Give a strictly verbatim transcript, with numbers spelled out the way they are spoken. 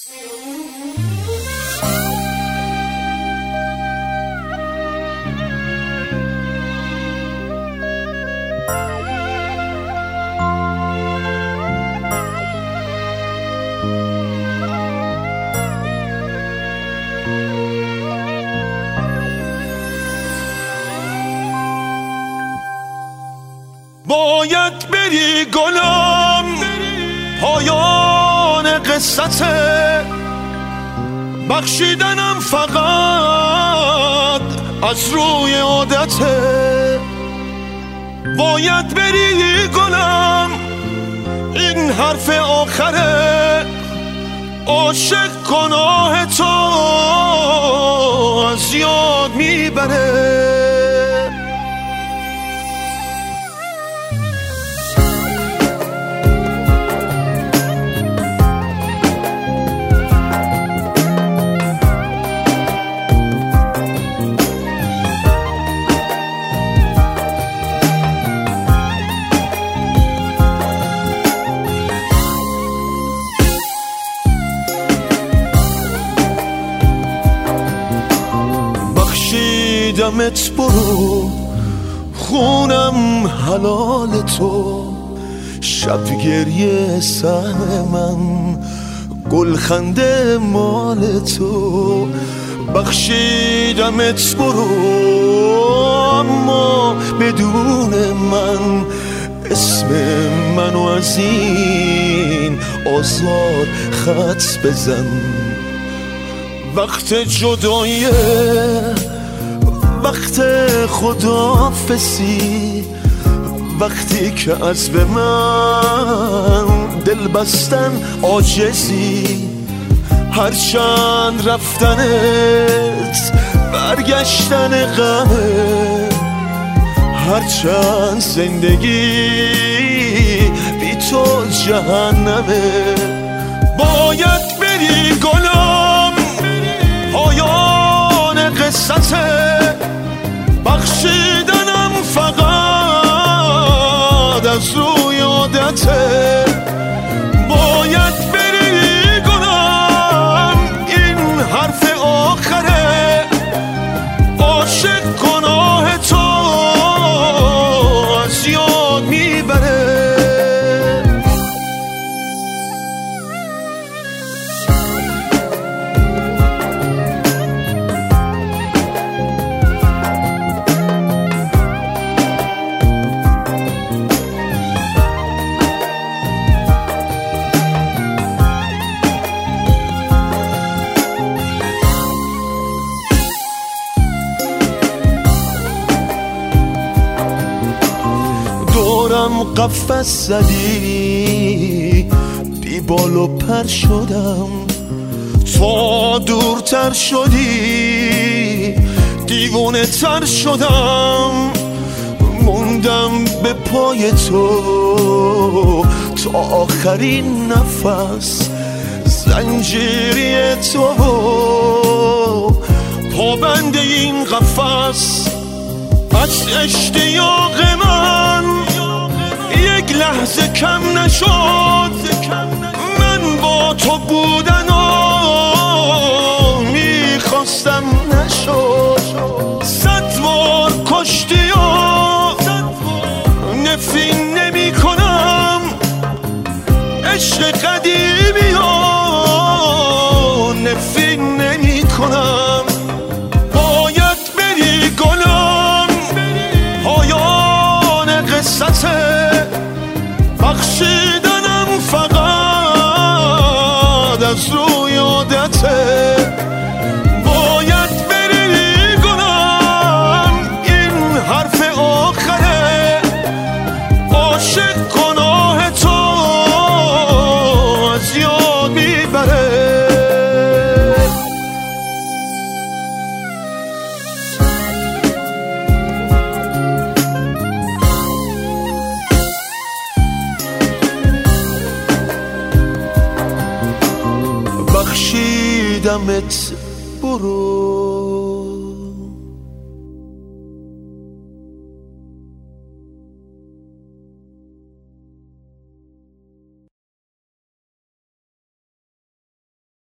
باید بری گلم، پایان قصته، بخشیدنم فقط از روی عادته. باید بری گلم، این حرف آخره، عاشق گناه تو از یاد میبره. دمت برو، خونم حلال تو، شب گریه سهم من، گلخنده مال تو. بخشیدمت برو، اما بدون من، اسم منو از این آزار خط بزن. وقت جداییه، وقت خداحافظی، وقتی که از به من دل بستن عاجزی. هرچند رفتنت برگشتن غمه، هرچند زندگی بی تو جهنمه. باید بری گلم، پایان قصته، بخشیدنم فقط از روی عادته. باید بری گلم، این حرف آخره، عاشق گناه تو از یاد میبره. دورم قفس زدی، بی بال و پر شدم، تا دورتر شدی دیوونه تر شدم. موندم به پای تو تا آخرین نفس، زنجیری تو پابند این قفس. از اشتیاق من یک لحظه کم نشد، من با تو بودن و میخواستم نشد. صد بار کشتی و نفرین نمی کنم، عشق قدیمی و نفرین نمی کنم. باید بری گلم، پایان قصته، بخشیدنم فقط از روی عادته. باید بری گلم، این حرف آخره، عاشق گناه تو از یاد میبره. بخشیدمت برو.